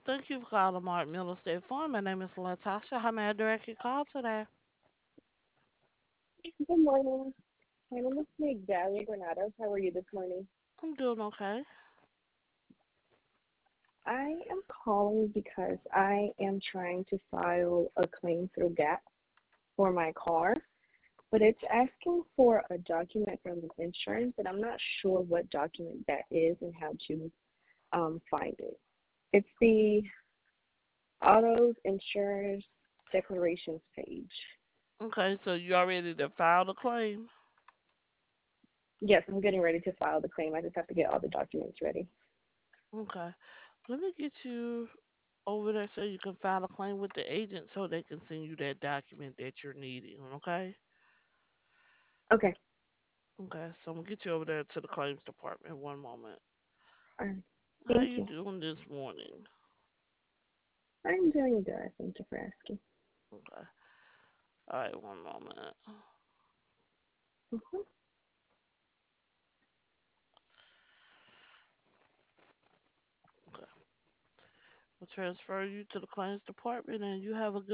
Thank you for calling Mark Miller State Farm. My name is Latasha. How may I direct your call today? Good morning. My name is Migdalia Granados. How are you this morning? I'm doing okay. I am calling because I am trying to file a claim through GAP for my car, but it's asking for a document from the insurance, and I'm not sure what document that is and how to find it. It's the auto insurance declarations page. Okay, so you already done filed a claim? Yes, I'm getting ready to file the claim. I just have to get all the documents ready. Okay. Let me get you over there so you can file a claim with the agent so they can send you that document that you're needing, okay? Okay. Okay, so I'm gonna get you over there to the claims department. One moment. All right. How Thank you you. doing this morning? I'm doing good. Thank you for asking. Okay. All right, one moment. Mhm. Okay. We'll transfer you to the claims department and you have a good